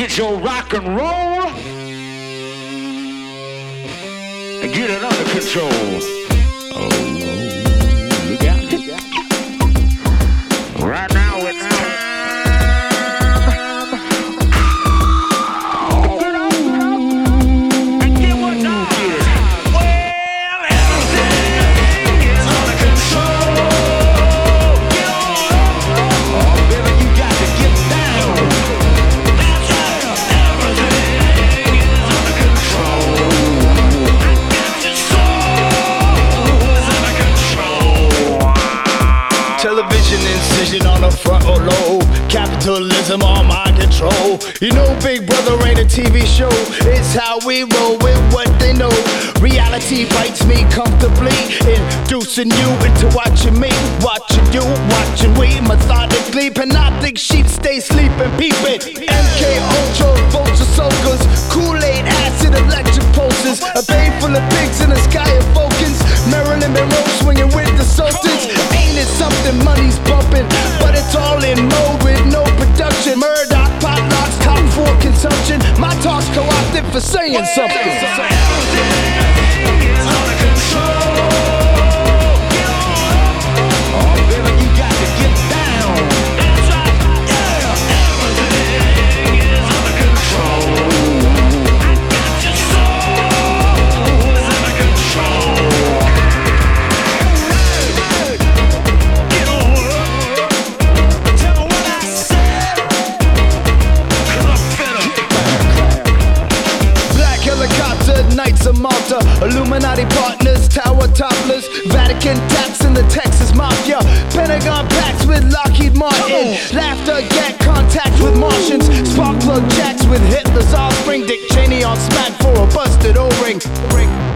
get your rock and roll and get it under control. Oh, look out. Right now it's time. Get up and get what time. Well, everything is under control. Get on up. Oh, baby, you got to get down. That's right. Everything is under control. I got your soul under control. Television incision on the frontal lobe. Capitalism on my control. You know Big Brother ain't a TV show. It's how we roll with what they know. Reality bites me comfortably, inducing you into watching me. Watching you, watching we methodically. Panoptic sheep stay sleeping, peeping. MK Ultra, vulture soakers. Kool-Aid, acid, electric pulses. A bay full of pigs in the sky of Vulcans. Marilyn Monroe swinging with the Sultans. Ain't it something, money's bumping, but it's all in mode with no production. Murdoch, potlucks, top for consumption. My talk's co-opted for saying something. Everything is under control. Get on up. Oh, baby, you got to get down. That's right. Yeah. Everything is under control. I got your soul under control. Get on up. Tell me what I said. 'Cause I'm fed up. Black helicopter, Knights of Malta, Illuminati partners, tower topless, Vatican taps in the Texas Mafia, Pentagon packs with Lockheed Martin, laughter get contact with Martians, spark plug jacks with Hitler's offspring, Dick Cheney on smack for a busted O-ring.